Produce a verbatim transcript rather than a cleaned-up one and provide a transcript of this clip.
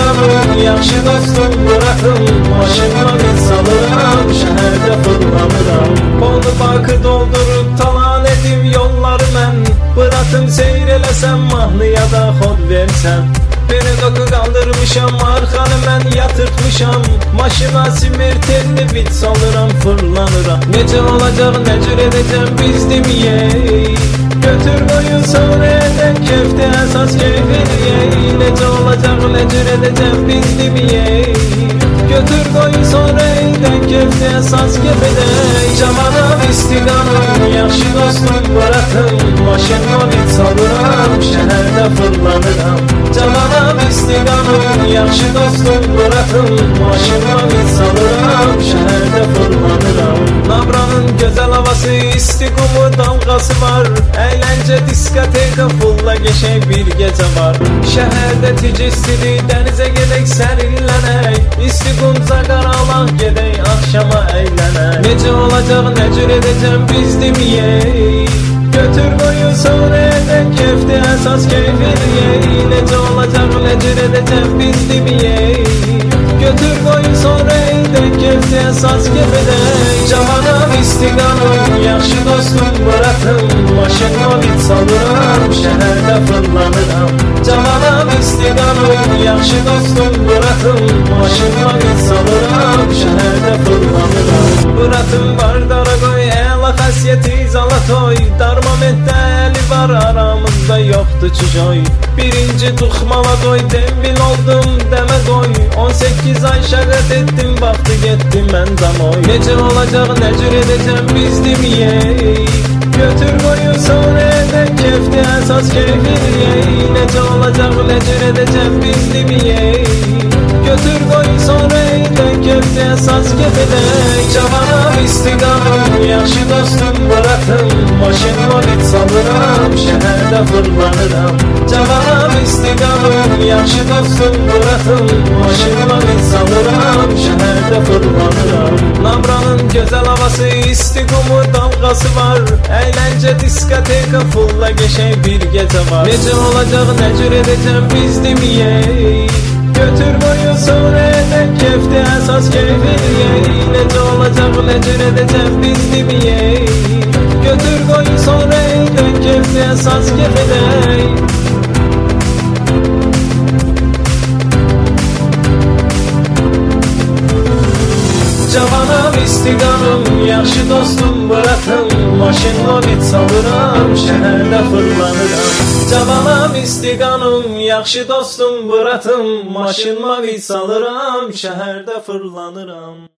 istiqamım, yaxşı dostum bırakım, maşınla bir salıram, şəhərdə fırlanıram. Konu bakı doldurup talan edim yolları mən, bırakım seyr eləsəm, mahnıya da xod versəm. Beni doku kaldırmışam, arkanı mən yatırtmışam, maşına simir telli bit salıram, fırlanıram. Necə olacaq, nə cür edəcəm bizdim yey, götür koyun sonra edək köfte əsas keyfini yey. Necə olacaq, nə cür edəcəm bizdim yey, götür koyun sonra edək köfte əsas keyfini. Cavanam istiqamım, yaxşı dostum bırakım, maşınla bit salıram, şəhərdə fırlanıram. Cavanam istiqamım, yaxşı dostum bırakım, maşınla bit salıram, şəhərdə fırlanıram. Nabranın gözəl havası, istikumu dalğası var, eğlence diskoteka fulla geçey bir gece var. Şehirde ticistili denize gedek serinlenek, istikunza qaralaq gedek akşama eğlenek. Necə olacaq, nə cür edəcəm bizdim yey, götür koyun sonra edək köfte əsas keyfini yey. Necə olacaq, nə cür edəcəm bizdim yey, götür koyun sonra edək köfte əsas keyfini. Cavanam istiqamım, yaxşı dostum bırakım, maşınla bit salıram, şəhərdə fırlanıram. Cavanam istiqamım, yaxşı dostum bırakım, maşınla bit salıram, şəhərdə fırlanıram. Bırakım var dara qoy, əla xəsiyyəti zalatoy, darmamentdə əli var, aramızda yoxdur çijoy. Birinci tuxmala doy, dembil oldum demə qoy, on səkkiz ay şəqət etdim, vaxtı getdim mən damoy. Necə olacaq, nə cür edəcəm bizdim yey, götür koyun sonra edək köfte əsas keyfini yey. Necə olacaq, nə cür edəcəm bizdim yey, götür koyun sonra edək köfte əsas keyfini. Cavanam istiqamım, yaxşı dostum bırakım, maşınla bit salıram, şəhərdə fırlanıram. Cavanam istiqamım, yaxşı dostum bırakım, maşınla bit salıram, şəhərdə fırlanıram. Nabranın gözəl havası, istikumu dalğası var, eğlence diskoteka fulla geçey bir gece var. Necə olacaq, nə cür edəcəm bizdim yey, götür koyun sonra edək köfte əsas keyfini yey. Necə olacaq, nə cür edəcəm bizdim yey, götür koyun sonra edək köfte əsas keyfini. Cavanam istiqamım, yaxşı dostum bırakım, maşınla bit salıram, şəhərdə fırlanıram. Cavanam istiqamım, yaxşı dostum bırakım, maşınla bit salıram, şəhərdə fırlanıram.